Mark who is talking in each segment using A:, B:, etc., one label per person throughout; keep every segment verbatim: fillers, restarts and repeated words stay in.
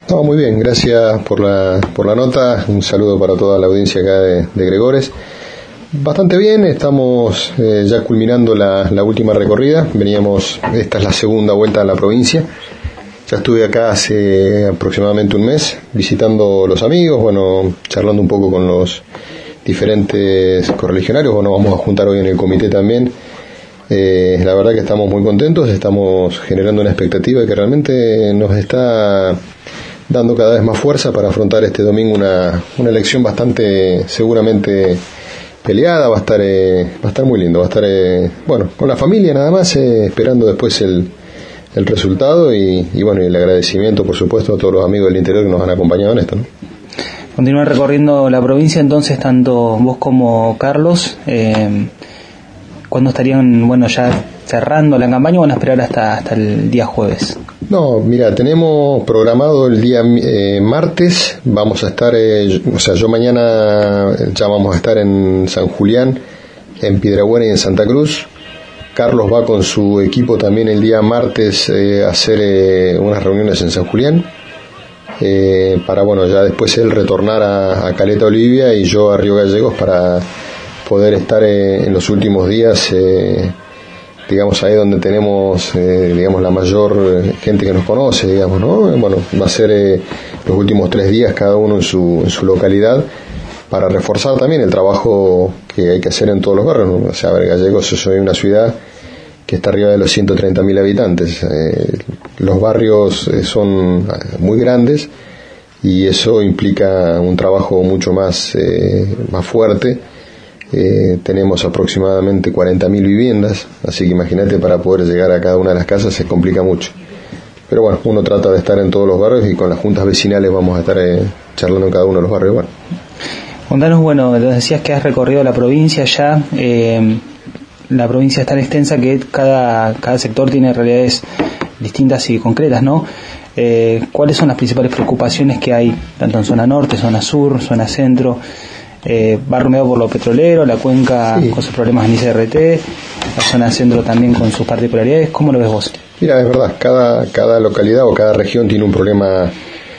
A: No, muy bien, gracias por la, por la nota. Un saludo para toda la audiencia acá de, de Gregores. Bastante bien, estamos eh, ya culminando la, la última recorrida. Veníamos, esta es la segunda vuelta a la provincia. Ya estuve acá hace aproximadamente un mes visitando los amigos, bueno, charlando un poco con los diferentes correligionarios. Bueno, vamos a juntar hoy en el comité también. Eh, la verdad que estamos muy contentos, estamos generando una expectativa que realmente nos está dando cada vez más fuerza para afrontar este domingo una, una elección bastante seguramente peleada. Va a estar eh, va a estar muy lindo, va a estar eh, bueno, con la familia nada más, eh, esperando después el, el resultado y, y bueno, y el agradecimiento por supuesto a todos los amigos del interior que nos han acompañado en esto, ¿no?
B: Continúan recorriendo la provincia entonces, tanto vos como Carlos. eh, ¿Cuándo estarían, bueno, ya cerrando la campaña o van a esperar hasta, hasta el día jueves?
A: No, mira, tenemos programado el día eh, martes, vamos a estar, eh, o sea, yo mañana ya vamos a estar en San Julián, en Piedrabuena y en Santa Cruz. Carlos va con su equipo también el día martes eh, a hacer eh, unas reuniones en San Julián, eh, para, bueno, ya después él retornar a, a Caleta Olivia y yo a Río Gallegos para poder estar eh, en los últimos días, eh, digamos, ahí donde tenemos, eh, digamos, la mayor gente que nos conoce, digamos, ¿no? Bueno, va a ser eh, los últimos tres días cada uno en su, en su localidad, para reforzar también el trabajo que hay que hacer en todos los barrios, ¿no? O sea, a ver, Gallegos es una ciudad que está arriba de los ciento treinta mil habitantes. Eh, los barrios eh, son muy grandes y eso implica un trabajo mucho más, eh, más fuerte. Eh, tenemos aproximadamente cuarenta mil viviendas, así que imagínate, para poder llegar a cada una de las casas se complica mucho. Pero bueno, uno trata de estar en todos los barrios y con las juntas vecinales vamos a estar eh, charlando en cada uno de los barrios. Bueno,
B: Contanos, bueno, decías que has recorrido la provincia ya. Eh, la provincia es tan extensa que cada, cada sector tiene realidades distintas y concretas, ¿no? Eh, ¿Cuáles son las principales preocupaciones que hay, tanto en zona norte, zona sur, zona centro? Eh, va rumeado por lo petrolero, la cuenca sí, con sus problemas en I C R T, la zona centro también con sus particularidades. ¿Cómo lo ves vos?
A: Mira, es verdad, cada, cada localidad o cada región tiene un problema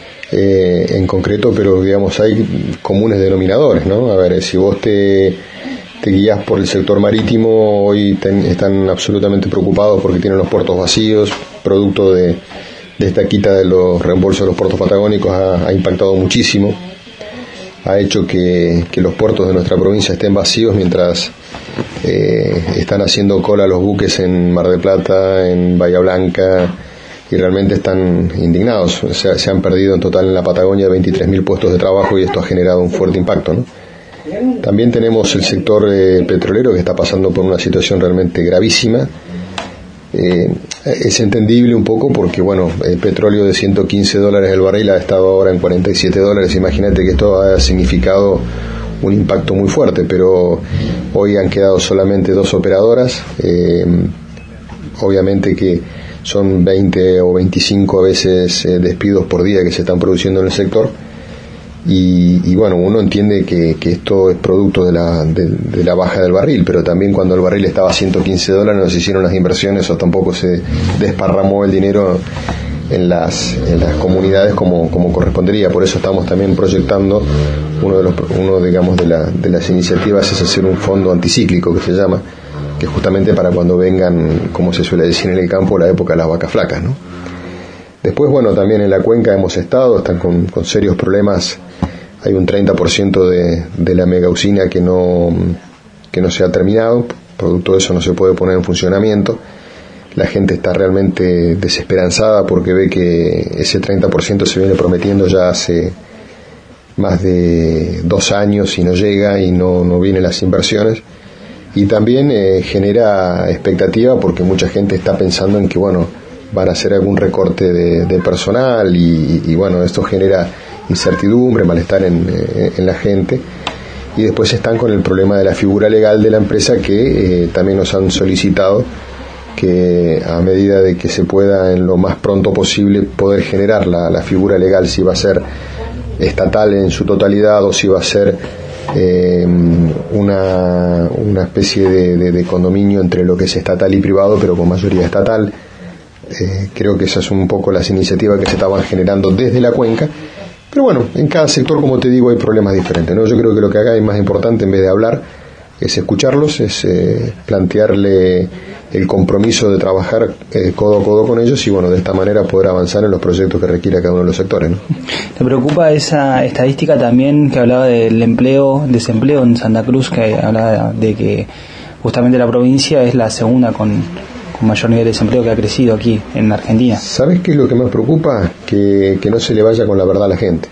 A: eh, en concreto, pero digamos hay comunes denominadores, ¿no? A ver, si vos te, te guías por el sector marítimo, hoy ten, están absolutamente preocupados porque tienen los puertos vacíos, producto de, de esta quita de los reembolsos de los puertos patagónicos ha, ha impactado muchísimo. Ha hecho que, que los puertos de nuestra provincia estén vacíos mientras eh, están haciendo cola los buques en Mar del Plata, en Bahía Blanca, y realmente están indignados. O sea, se han perdido en total en la Patagonia veintitrés mil puestos de trabajo y esto ha generado un fuerte impacto, ¿no? También tenemos el sector eh, petrolero que está pasando por una situación realmente gravísima. Eh, es entendible un poco porque, bueno, el petróleo de ciento quince dólares el barril ha estado ahora en cuarenta y siete dólares. Imagínate que esto ha significado un impacto muy fuerte, pero hoy han quedado solamente dos operadoras. Eh, obviamente que son veinte o veinticinco a veces eh, despidos por día que se están produciendo en el sector. Y, y bueno, uno entiende que, que esto es producto de la, de, de la baja del barril, pero también cuando el barril estaba a ciento quince dólares no se hicieron las inversiones o tampoco se desparramó el dinero en las, en las comunidades como, como correspondería. Por eso estamos también proyectando, uno de los, uno digamos de, la, de las iniciativas es hacer un fondo anticíclico que se llama, que justamente para cuando vengan, como se suele decir en el campo, la época de las vacas flacas, ¿no? Después, bueno, también en la cuenca hemos estado, están con, con serios problemas. Hay un treinta por ciento de, de la megausina que no, que no se ha terminado, producto de eso no se puede poner en funcionamiento. La gente está realmente desesperanzada porque ve que ese treinta por ciento se viene prometiendo ya hace más de dos años y no llega y no, no vienen las inversiones. Y también eh, genera expectativa porque mucha gente está pensando en que, bueno, van a hacer algún recorte de, de personal y, y bueno, esto genera incertidumbre, malestar en, en la gente. Y después están con el problema de la figura legal de la empresa que eh, también nos han solicitado que a medida de que se pueda en lo más pronto posible poder generar la, la figura legal, si va a ser estatal en su totalidad o si va a ser eh, una, una especie de, de, de condominio entre lo que es estatal y privado pero con mayoría estatal, eh, creo que esas son un poco las iniciativas que se estaban generando desde la cuenca. Pero bueno, en cada sector, como te digo, hay problemas diferentes, ¿no? Yo creo que lo que acá es más importante, en vez de hablar, es escucharlos, es eh, plantearle el compromiso de trabajar eh, codo a codo con ellos y bueno, de esta manera poder avanzar en los proyectos que requiera cada uno de los sectores, ¿no?
B: ¿Te preocupa esa estadística también que hablaba del empleo, desempleo en Santa Cruz, que hablaba de que justamente la provincia es la segunda con, con mayor nivel de desempleo que ha crecido aquí en Argentina?
A: ¿Sabes qué es lo que más preocupa? Que, que no se le vaya con la verdad a la gente.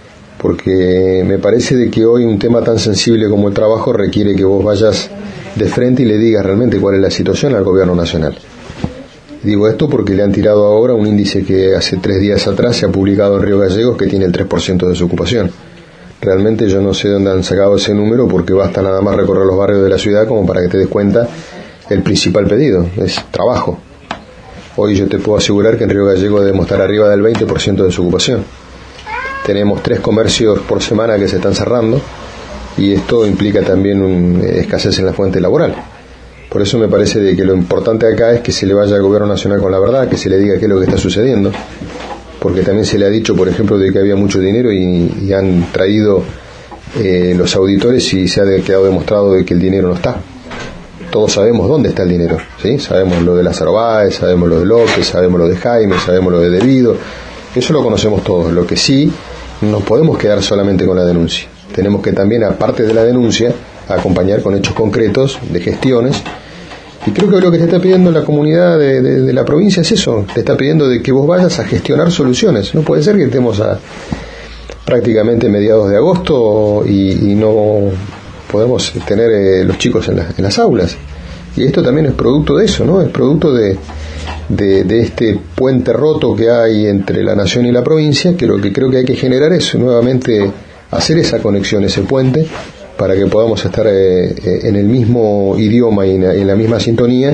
A: Porque me parece de que hoy un tema tan sensible como el trabajo requiere que vos vayas de frente y le digas realmente cuál es la situación al gobierno nacional. Digo esto porque le han tirado ahora un índice que hace tres días atrás se ha publicado en Río Gallegos que tiene el tres por ciento de desocupación. Realmente yo no sé dónde han sacado ese número, porque basta nada más recorrer los barrios de la ciudad como para que te des cuenta. El principal pedido es trabajo. Hoy yo te puedo asegurar que en Río Gallegos debemos estar arriba del veinte por ciento de desocupación. Tenemos tres comercios por semana que se están cerrando y esto implica también una escasez en la fuente laboral. Por eso me parece de que lo importante acá es que se le vaya al gobierno nacional con la verdad, que se le diga qué es lo que está sucediendo, porque también se le ha dicho, por ejemplo, de que había mucho dinero y, y han traído eh, los auditores y se ha de, quedado demostrado de que el dinero no está. Todos sabemos dónde está el dinero, ¿sí? Sabemos lo de Lázaro Báez, sabemos lo de López, sabemos lo de Jaime, sabemos lo de Debido. Eso lo conocemos todos. Lo que sí, no podemos quedar solamente con la denuncia. Tenemos que también, aparte de la denuncia, acompañar con hechos concretos de gestiones. Y creo que lo que te está pidiendo la comunidad de, de, de la provincia es eso. Te está pidiendo de que vos vayas a gestionar soluciones. No puede ser que estemos a prácticamente mediados de agosto y, y no podemos tener eh, los chicos en, la, en las aulas. Y esto también es producto de eso, ¿no? Es producto de, de, de este puente roto que hay entre la nación y la provincia, que lo que creo que hay que generar es nuevamente hacer esa conexión, ese puente, para que podamos estar eh, en el mismo idioma y en la, en la misma sintonía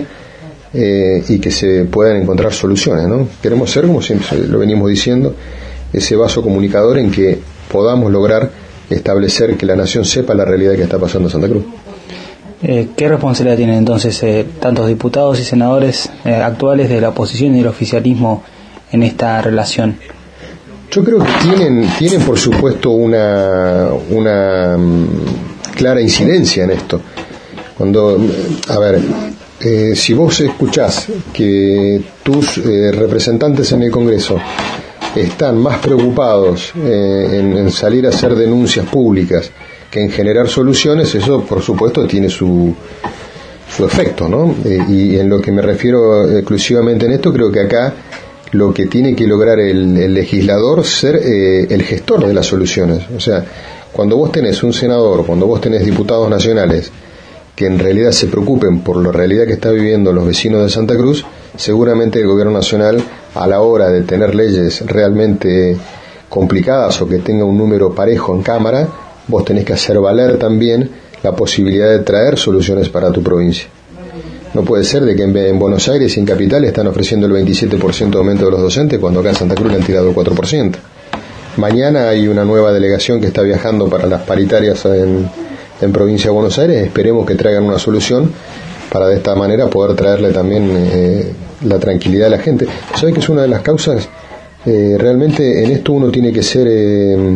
A: eh, y que se puedan encontrar soluciones, ¿no? Queremos ser, como siempre lo venimos diciendo, ese vaso comunicador en que podamos lograr establecer que la nación sepa la realidad que está pasando en Santa Cruz.
B: Eh, ¿Qué responsabilidad tienen entonces eh, tantos diputados y senadores eh, actuales de la oposición y del oficialismo en esta relación?
A: Yo creo que tienen, tienen por supuesto una, una um, clara incidencia en esto. Cuando, a ver, eh, si vos escuchás que tus eh, representantes en el Congreso están más preocupados eh, en, en salir a hacer denuncias públicas que en generar soluciones, eso por supuesto tiene su, su efecto, ¿no? Eh, y en lo que me refiero exclusivamente en esto, creo que acá lo que tiene que lograr el, el legislador ser eh, el gestor de las soluciones. O sea, cuando vos tenés un senador, cuando vos tenés diputados nacionales que en realidad se preocupen por la realidad que está viviendo los vecinos de Santa Cruz, seguramente el gobierno nacional, a la hora de tener leyes realmente complicadas o que tenga un número parejo en Cámara, vos tenés que hacer valer también la posibilidad de traer soluciones para tu provincia. No puede ser de que en, en Buenos Aires y en Capital están ofreciendo el veintisiete por ciento de aumento de los docentes cuando acá en Santa Cruz le han tirado el cuatro por ciento. Mañana hay una nueva delegación que está viajando para las paritarias en, en Provincia de Buenos Aires. Esperemos que traigan una solución para de esta manera poder traerle también eh, la tranquilidad a la gente. ¿Sabes que es una de las causas? Eh, realmente en esto uno tiene que ser eh,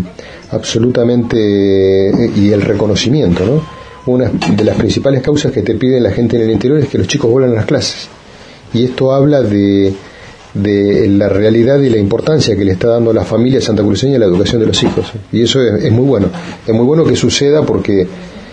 A: absolutamente eh, y el reconocimiento, ¿no? Una de las principales causas que te pide la gente en el interior es que los chicos vuelvan a las clases, y esto habla de, de la realidad y la importancia que le está dando la familia santacruceña a la educación de los hijos, y eso es, es muy bueno, es muy bueno que suceda porque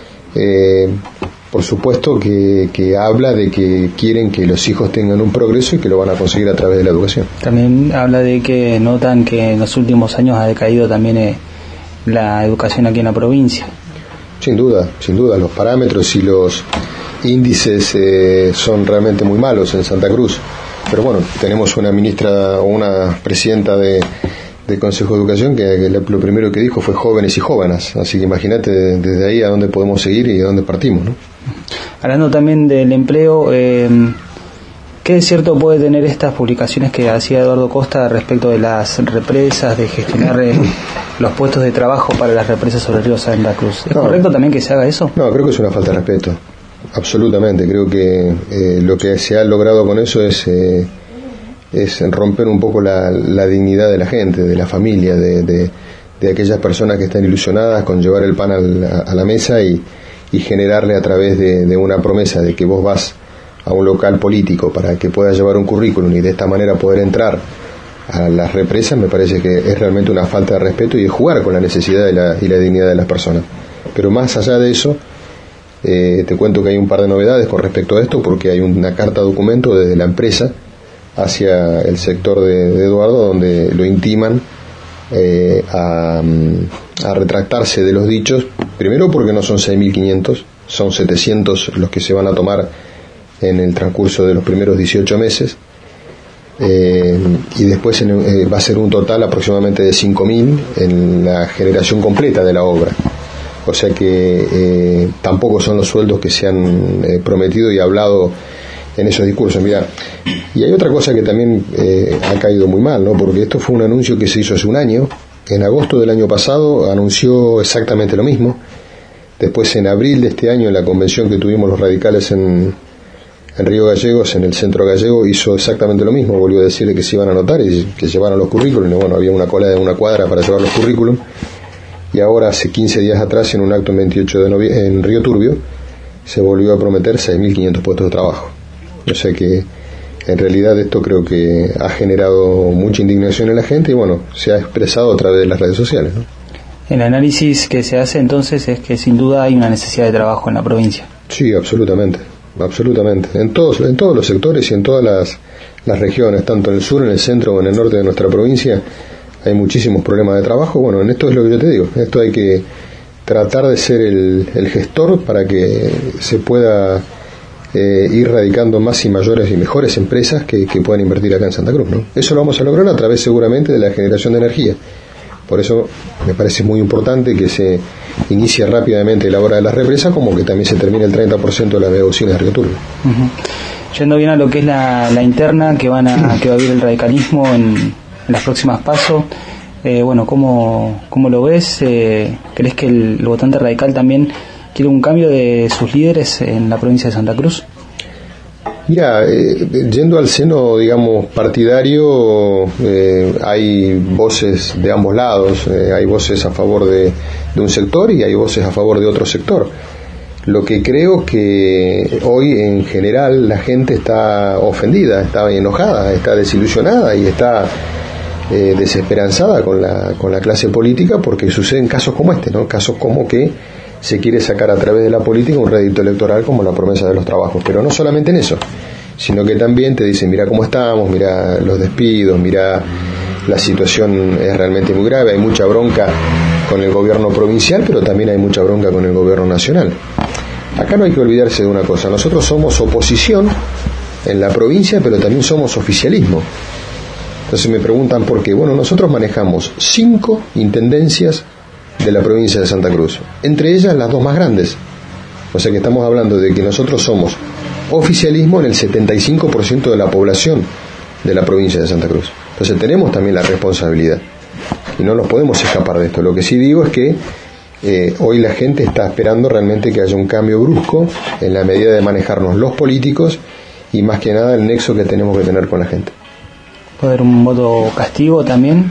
A: eh, por supuesto que, que habla de que quieren que los hijos tengan un progreso y que lo van a conseguir a través de la educación.
B: También habla de que notan que en los últimos años ha decaído también eh, la educación aquí en la provincia.
A: Sin duda, sin duda, los parámetros y los índices eh, son realmente muy malos en Santa Cruz, pero bueno, tenemos una ministra o una presidenta de, del Consejo de Educación que, que lo primero que dijo fue jóvenes y jóvenes, así que imagínate desde ahí a dónde podemos seguir y a dónde partimos, ¿no?
B: Hablando también del empleo, eh, ¿qué de cierto puede tener estas publicaciones que hacía Eduardo Costa respecto de las represas, de gestionar eh, los puestos de trabajo para las represas sobre el río Santa Cruz? ¿Es no, correcto también que se haga eso?
A: No, creo que es una falta de respeto, absolutamente. Creo que eh, lo que se ha logrado con eso es eh, es romper un poco la, la dignidad de la gente, de la familia, de, de, de aquellas personas que están ilusionadas con llevar el pan al, a, a la mesa y, y generarle a través de, de una promesa de que vos vas a un local político para que puedas llevar un currículum y de esta manera poder entrar a las represas. Me parece que es realmente una falta de respeto y es jugar con la necesidad de la, y la dignidad de las personas. Pero más allá de eso, eh, te cuento que hay un par de novedades con respecto a esto, porque hay una carta documento desde la empresa hacia el sector de, de Eduardo, donde lo intiman eh, a, a retractarse de los dichos, primero porque no son seis mil quinientos, son setecientos los que se van a tomar en el transcurso de los primeros dieciocho meses, eh, y después en, eh, va a ser un total aproximadamente de cinco mil en la generación completa de la obra. O sea que eh, tampoco son los sueldos que se han eh, prometido y hablado en esos discursos. Mira, y hay otra cosa que también eh, ha caído muy mal, ¿no? Porque esto fue un anuncio que se hizo hace un año. En agosto del año pasado anunció exactamente lo mismo. Después, en abril de este año, en la convención que tuvimos los radicales en, en Río Gallegos, en el centro gallego, hizo exactamente lo mismo. Volvió a decirle que se iban a anotar y que llevaran los currículums. Bueno, había una cola de una cuadra para llevar los currículums. Y ahora, hace quince días atrás, en un acto en veintiocho de noviembre, en Río Turbio, se volvió a prometer seis mil quinientos puestos de trabajo. O sea que, en realidad, esto creo que ha generado mucha indignación en la gente y, bueno, se ha expresado a través de las redes sociales, ¿no?
B: El análisis que se hace entonces es que sin duda hay una necesidad de trabajo en la provincia.
A: Sí, absolutamente, absolutamente. En todos, en todos los sectores y en todas las, las regiones, tanto en el sur, en el centro o en el norte de nuestra provincia, hay muchísimos problemas de trabajo. Bueno, en esto es lo que yo te digo, esto hay que tratar de ser el, el gestor para que se pueda eh, ir radicando más y mayores y mejores empresas que, que puedan invertir acá en Santa Cruz, ¿no? Eso lo vamos a lograr a través seguramente de la generación de energía. Por eso me parece muy importante que se inicie rápidamente la obra de las represas, como que también se termine el treinta por ciento de las bauxinas de Río Turbio.
B: Uh-huh. Yendo bien a lo que es la, la interna que van a que va a vivir el radicalismo en, en las próximas pasos, eh, bueno, ¿cómo, cómo lo ves? Eh, ¿Crees que el, el votante radical también quiere un cambio de sus líderes en la provincia de Santa Cruz?
A: Mira, eh, yendo al seno, digamos, partidario, eh, hay voces de ambos lados, eh, hay voces a favor de, de un sector y hay voces a favor de otro sector. Lo que creo que hoy en general la gente está ofendida, está enojada, está desilusionada y está eh, desesperanzada con la, con la clase política, porque suceden casos como este, ¿no? Casos como que se quiere sacar a través de la política un rédito electoral como la promesa de los trabajos, pero no solamente en eso, sino que también te dicen, mira cómo estamos, mira los despidos, mira la situación es realmente muy grave, hay mucha bronca con el gobierno provincial, pero también hay mucha bronca con el gobierno nacional. Acá no hay que olvidarse de una cosa, nosotros somos oposición en la provincia, pero también somos oficialismo. Entonces me preguntan por qué. Bueno, nosotros manejamos cinco intendencias de la provincia de Santa Cruz, entre ellas las dos más grandes. O sea que estamos hablando de que nosotros somos oficialismo en el setenta y cinco por ciento de la población de la provincia de Santa Cruz. Entonces tenemos también la responsabilidad y no nos podemos escapar de esto. Lo que sí digo es que eh, hoy la gente está esperando realmente que haya un cambio brusco en la medida de manejarnos los políticos y más que nada el nexo que tenemos que tener con la gente.
B: ¿Puede haber un voto castigo también?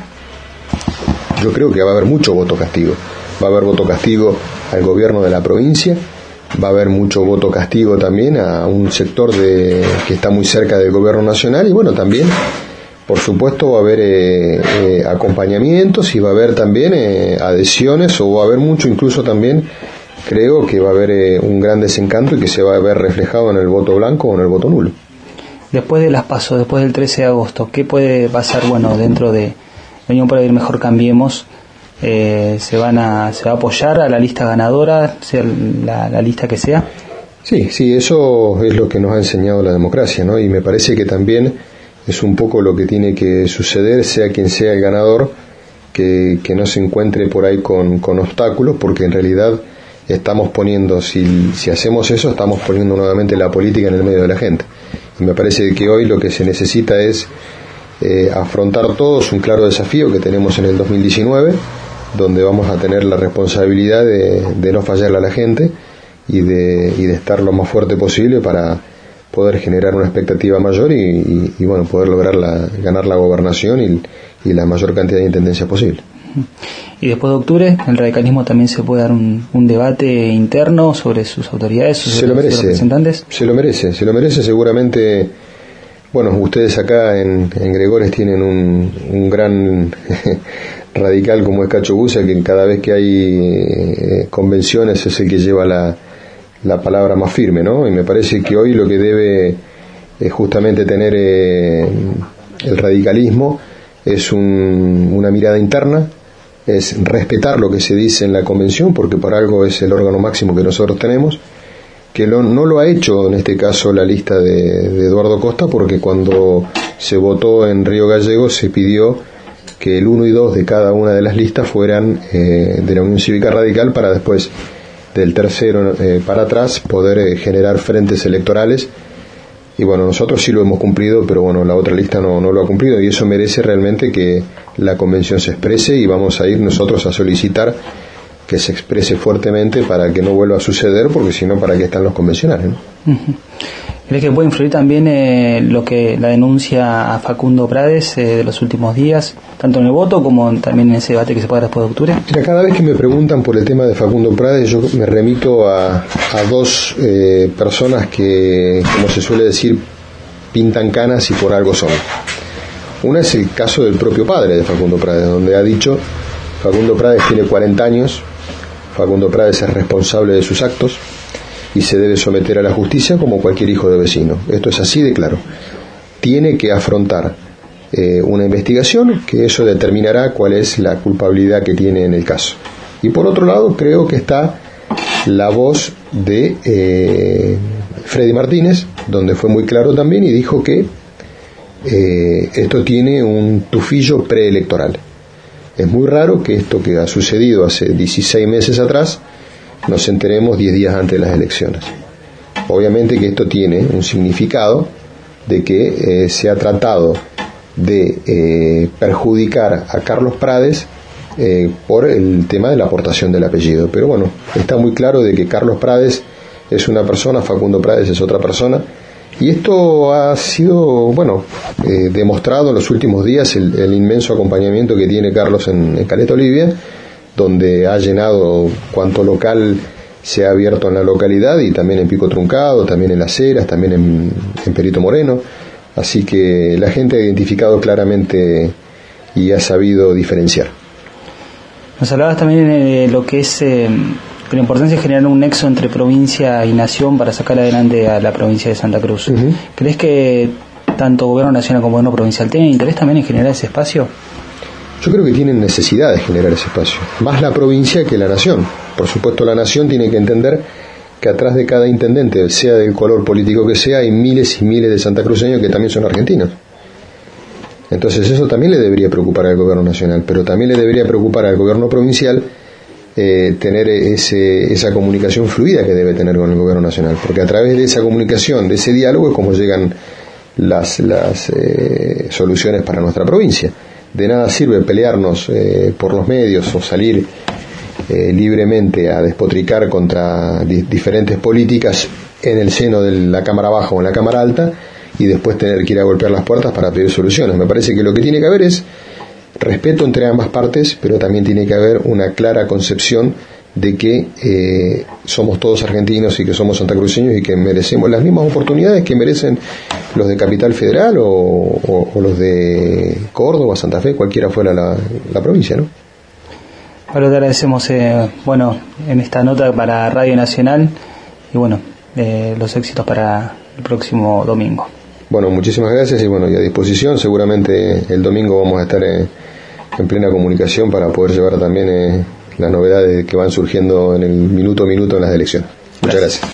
A: Yo creo que va a haber mucho voto castigo. Va a haber voto castigo al gobierno de la provincia, va a haber mucho voto castigo también a un sector de, que está muy cerca del gobierno nacional y bueno, también, por supuesto, va a haber eh, eh, acompañamientos y va a haber también eh, adhesiones o va a haber mucho, incluso también creo que va a haber eh, un gran desencanto y que se va a ver reflejado en el voto blanco o en el voto nulo. Después
B: de las PASO, después del trece de agosto, ¿qué puede pasar, bueno, dentro de la Unión para Vivir Mejor Cambiemos? Eh, se van a se va a apoyar a la lista ganadora, sea la, la lista que sea.
A: Sí, sí, eso es lo que nos ha enseñado la democracia, ¿no? Y me parece que también es un poco lo que tiene que suceder, sea quien sea el ganador, que, que no se encuentre por ahí con, con obstáculos, porque en realidad estamos poniendo, si, si hacemos eso, estamos poniendo nuevamente la política en el medio de la gente. Y me parece que hoy lo que se necesita es eh, afrontar todos un claro desafío que tenemos en el dos mil diecinueve, donde vamos a tener la responsabilidad de, de no fallarle a la gente y de, y de estar lo más fuerte posible para, poder generar una expectativa mayor y, y, y bueno, poder lograr la, ganar la gobernación y, y la mayor cantidad de intendencias posible.
B: Y después de octubre, el radicalismo también se puede dar un, un debate interno sobre sus autoridades, sobre
A: se lo merece,
B: sus representantes.
A: Se lo merece, se lo merece seguramente. Bueno, ustedes acá en, en Gregores tienen un, un gran radical como es Cacho Busa, que cada vez que hay eh, convenciones es el que lleva la, la palabra más firme, ¿no? Y me parece que hoy lo que debe eh, justamente tener eh, el radicalismo es un, una mirada interna, es respetar lo que se dice en la convención, porque por algo es el órgano máximo que nosotros tenemos, que lo, no lo ha hecho en este caso la lista de, de Eduardo Costa, porque cuando se votó en Río Gallegos se pidió que el uno y dos de cada una de las listas fueran eh, de la Unión Cívica Radical, para después del tercero eh, para atrás poder eh, generar frentes electorales. Y bueno, nosotros sí lo hemos cumplido, pero bueno, la otra lista no, no lo ha cumplido, y eso merece realmente que la convención se exprese, y vamos a ir nosotros a solicitar que se exprese fuertemente para que no vuelva a suceder, porque si no, ¿para qué están los convencionales, ¿no? Uh-huh.
B: ¿Crees que puede influir también eh, lo que la denuncia a Facundo Prades eh, de los últimos días, tanto en el voto como también en ese debate que se puede dar después de octubre?
A: Mira, cada vez que me preguntan por el tema de Facundo Prades, yo me remito a, a dos eh, personas que, como se suele decir, pintan canas y por algo son. Una es el caso del propio padre de Facundo Prades, donde ha dicho: Facundo Prades tiene cuarenta años, Facundo Prades es responsable de sus actos y se debe someter a la justicia como cualquier hijo de vecino. Esto es así de claro. Tiene que afrontar eh, una investigación, que eso determinará cuál es la culpabilidad que tiene en el caso. Y por otro lado, creo que está la voz de eh, Freddy Martínez, donde fue muy claro también y dijo que eh, esto tiene un tufillo preelectoral. Es muy raro que esto que ha sucedido hace dieciséis meses atrás nos enteremos diez días antes de las elecciones. Obviamente que esto tiene un significado de que eh, se ha tratado de eh, perjudicar a Carlos Prades eh, por el tema de la aportación del apellido. Pero bueno, está muy claro de que Carlos Prades es una persona, Facundo Prades es otra persona, y esto ha sido, bueno, eh, demostrado en los últimos días, el, el inmenso acompañamiento que tiene Carlos en, en Caleta Olivia, donde ha llenado cuanto local se ha abierto en la localidad, y también en Pico Truncado, también en Las Heras, también en, en Perito Moreno. Así que la gente ha identificado claramente y ha sabido diferenciar.
B: Nos hablabas también de lo que es eh, la importancia de generar un nexo entre provincia y nación para sacar adelante a la provincia de Santa Cruz. Uh-huh. ¿Crees que tanto gobierno nacional como gobierno provincial tienen interés también en generar ese espacio?
A: Yo creo que tienen necesidad de generar ese espacio, más la provincia que la nación. Por supuesto, la nación tiene que entender que atrás de cada intendente, sea del color político que sea, hay miles y miles de santacruceños que también son argentinos. Entonces eso también le debería preocupar al gobierno nacional, pero también le debería preocupar al gobierno provincial eh, tener ese, esa comunicación fluida que debe tener con el gobierno nacional, porque a través de esa comunicación, de ese diálogo, es como llegan las, las eh, soluciones para nuestra provincia. De nada sirve pelearnos eh, por los medios o salir eh, libremente a despotricar contra di- diferentes políticas en el seno de la Cámara Baja o en la Cámara Alta, y después tener que ir a golpear las puertas para pedir soluciones. Me parece que lo que tiene que haber es respeto entre ambas partes, pero también tiene que haber una clara concepción de que eh, somos todos argentinos y que somos santacruceños y que merecemos las mismas oportunidades que merecen los de Capital Federal o, o, o los de Córdoba, Santa Fe, cualquiera fuera la, la provincia, ¿no?
B: Pablo, te agradecemos eh, bueno, en esta nota para Radio Nacional, y bueno, eh, los éxitos para el próximo domingo.
A: Bueno, muchísimas gracias, y bueno, y a disposición. Seguramente el domingo vamos a estar eh, en plena comunicación para poder llevar también eh, las novedades que van surgiendo en el minuto a minuto en las elecciones. Muchas gracias. gracias.